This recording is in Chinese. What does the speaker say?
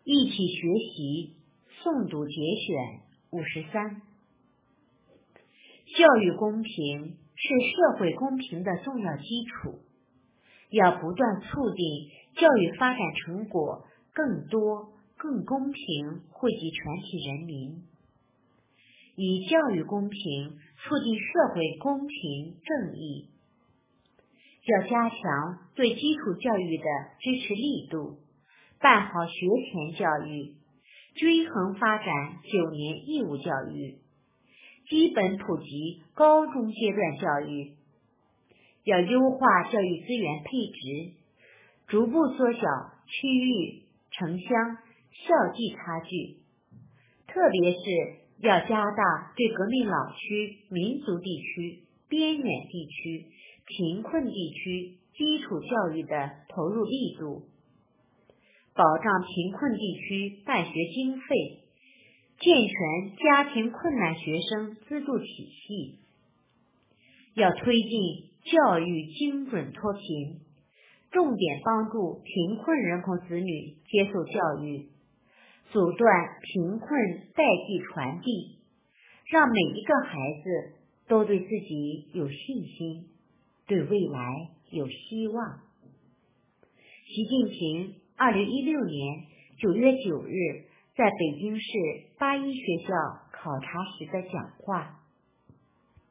一起学习诵读节选53。教育公平是社会公平的重要基础，要不断促进教育发展成果更多、更公平惠及全体人民，以教育公平促进社会公平正义。要加强对基础教育的支持力度，办好学前教育，均衡发展9年义务教育，基本普及高中阶段教育。要优化教育资源配置，逐步缩小区域、城乡、校际差距，特别是要加大对革命老区、民族地区、边远地区、贫困地区基础教育的投入力度，保障贫困地区办学经费，健全家庭困难学生资助体系。要推进教育精准脱贫，重点帮助贫困人口子女接受教育，阻断贫困代际传递，让每一个孩子都对自己有信心，对未来有希望。习近平2016年9月9日在北京市8一学校考察时的讲话。